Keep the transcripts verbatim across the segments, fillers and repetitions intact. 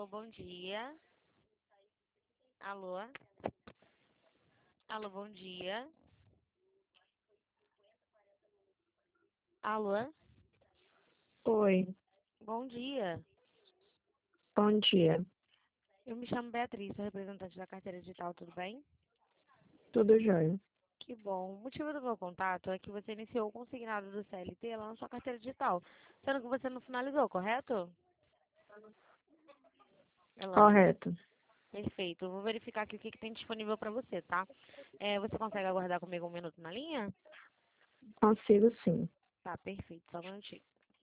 Alô, bom dia. Alô? Alô, bom dia. Alô? Oi, Bom dia. bom dia. Eu me chamo Beatriz, sou representante da carteira digital, tudo bem? Tudo jóia? Que bom. O motivo do meu contato é que você iniciou o consignado do C L T lá na sua carteira digital, sendo que você não finalizou, correto? Elaine, Correto. perfeito. Eu vou verificar aqui o que, que tem disponível para você, tá? É, você consegue aguardar comigo um minuto na linha? Consigo sim. Tá, perfeito. Só um minutinho.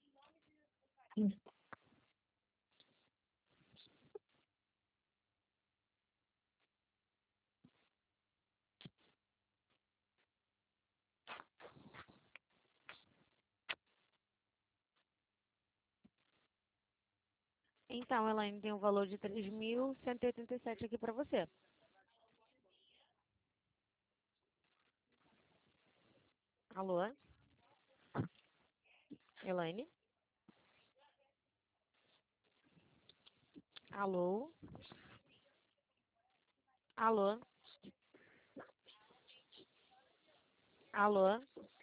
Então, Elaine, tem um valor de três mil cento e oitenta e sete aqui para você. Alô? Elaine? Alô? Alô? Alô?